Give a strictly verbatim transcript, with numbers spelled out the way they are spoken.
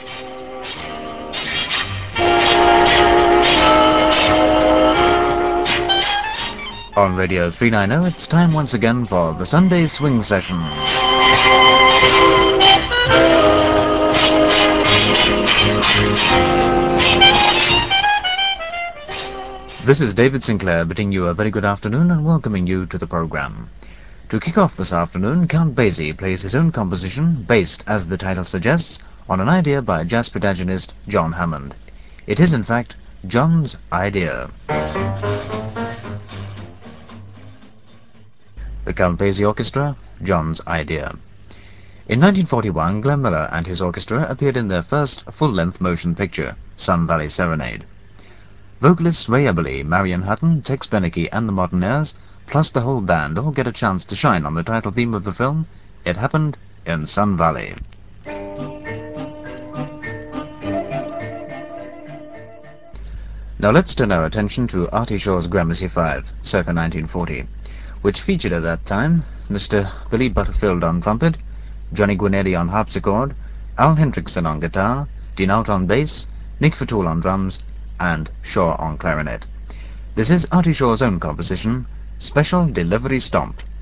On Radio three ninety, it's time once again for the Sunday Swing Session. This is David Sinclair bidding you a very good afternoon and welcoming you to the program. To kick off this afternoon, Count Basie plays his own composition, based, as the title suggests, on an idea by jazz protagonist John Hammond. It is, in fact, John's idea. The Count Basie Orchestra, John's idea. In nineteen forty-one, Glenn Miller and his orchestra appeared in their first full-length motion picture, Sun Valley Serenade. Vocalists Ray Eberly, Marion Hutton, Tex Beneke, and the Modernaires, plus the whole band, all get a chance to shine on the title theme of the film, It Happened in Sun Valley. Now let's turn our attention to Artie Shaw's Gramercy Five, circa nineteen forty, which featured at that time Mister Billy Butterfield on trumpet, Johnny Guarneri on harpsichord, Al Hendrickson on guitar, Dean Out on bass, Nick Fatul on drums, and Shaw on clarinet. This is Artie Shaw's own composition, Special Delivery Stomp.